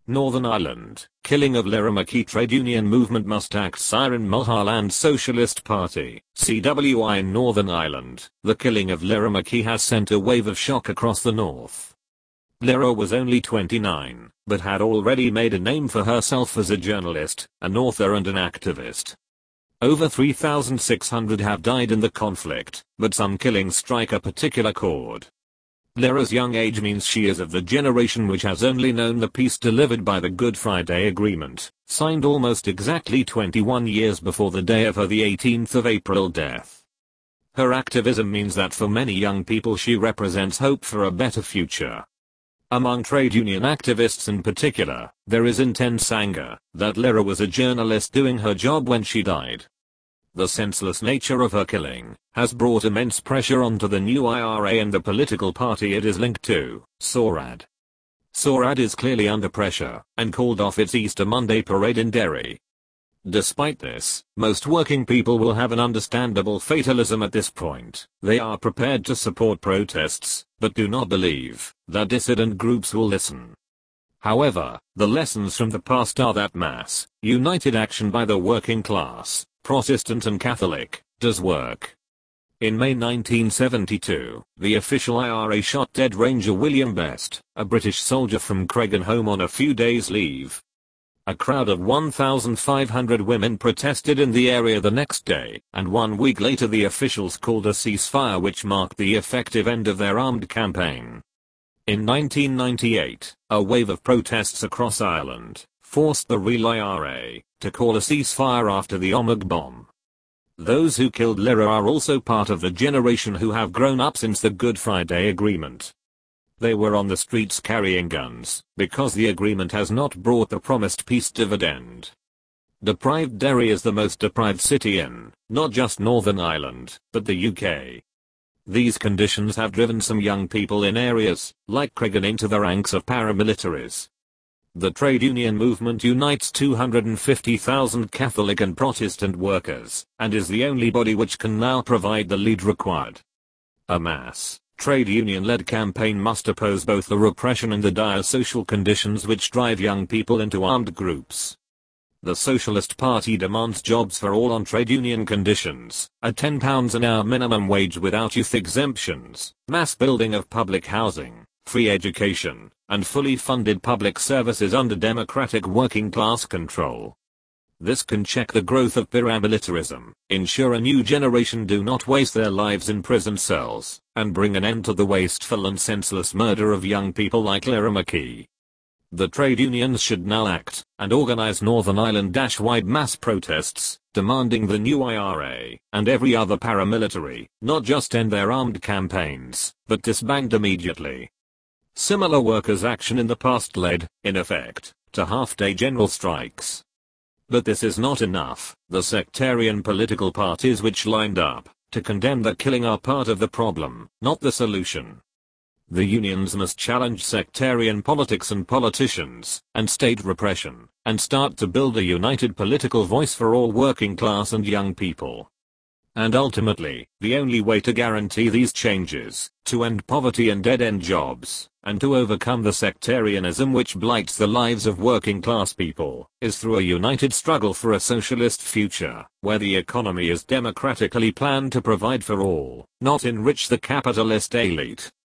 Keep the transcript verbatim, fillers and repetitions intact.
Northern Ireland, killing of Liramakee trade union movement must act. Siren Mulholland Socialist Party, C W I in Northern Ireland, the killing of Liramakee has sent a wave of shock across the north. Lyra was only twenty-nine, but had already made a name for herself as a journalist, an author and an activist. Over three thousand six hundred have died in the conflict, but some killings strike a particular chord. Lyra's young age means she is of the generation which has only known the peace delivered by the Good Friday Agreement, signed almost exactly twenty-one years before the day of her the eighteenth of April death. Her activism means that for many young people she represents hope for a better future. Among trade union activists in particular, there is intense anger that Lyra was a journalist doing her job when she died. The senseless nature of her killing has brought immense pressure onto the new I R A and the political party it is linked to, SORAD. SORAD is clearly under pressure and called off its Easter Monday parade in Derry. Despite this, most working people will have an understandable fatalism at this point. They are prepared to support protests, but do not believe that dissident groups will listen. However, the lessons from the past are that mass, united action by the working class, Protestant and Catholic, does work. In May nineteen seventy-two, the official I R A shot dead Ranger William Best, a British soldier from Craigenholme on a few days' leave. A crowd of one thousand five hundred women protested in the area the next day, and one week later the officials called a ceasefire which marked the effective end of their armed campaign. In nineteen ninety-eight, a wave of protests across Ireland forced the real I R A to call a ceasefire after the Omagh bomb. Those who killed Lyra are also part of the generation who have grown up since the Good Friday Agreement. They were on the streets carrying guns, because the agreement has not brought the promised peace dividend. Deprived Derry is the most deprived city in, not just Northern Ireland, but the U K. These conditions have driven some young people in areas, like Creggan, into the ranks of paramilitaries. The trade union movement unites two hundred fifty thousand Catholic and Protestant workers, and is the only body which can now provide the lead required. A mass, trade union-led campaign must oppose both the repression and the dire social conditions which drive young people into armed groups. The Socialist Party demands jobs for all on trade union conditions, a ten pounds an hour minimum wage without youth exemptions, mass building of public housing, free education, and fully funded public services under democratic working class control. This can check the growth of paramilitarism, ensure a new generation do not waste their lives in prison cells, and bring an end to the wasteful and senseless murder of young people like Liramakee. The trade unions should now act, and organize Northern Ireland-wide mass protests, demanding the new I R A, and every other paramilitary, not just end their armed campaigns, but disband immediately. Similar workers' action in the past led, in effect, to half-day general strikes. But this is not enough. The sectarian political parties which lined up to condemn the killing are part of the problem, not the solution. The unions must challenge sectarian politics and politicians, and state repression, and start to build a united political voice for all working class and young people. And ultimately, the only way to guarantee these changes, to end poverty and dead-end jobs, and to overcome the sectarianism which blights the lives of working class people, is through a united struggle for a socialist future, where the economy is democratically planned to provide for all, not enrich the capitalist elite.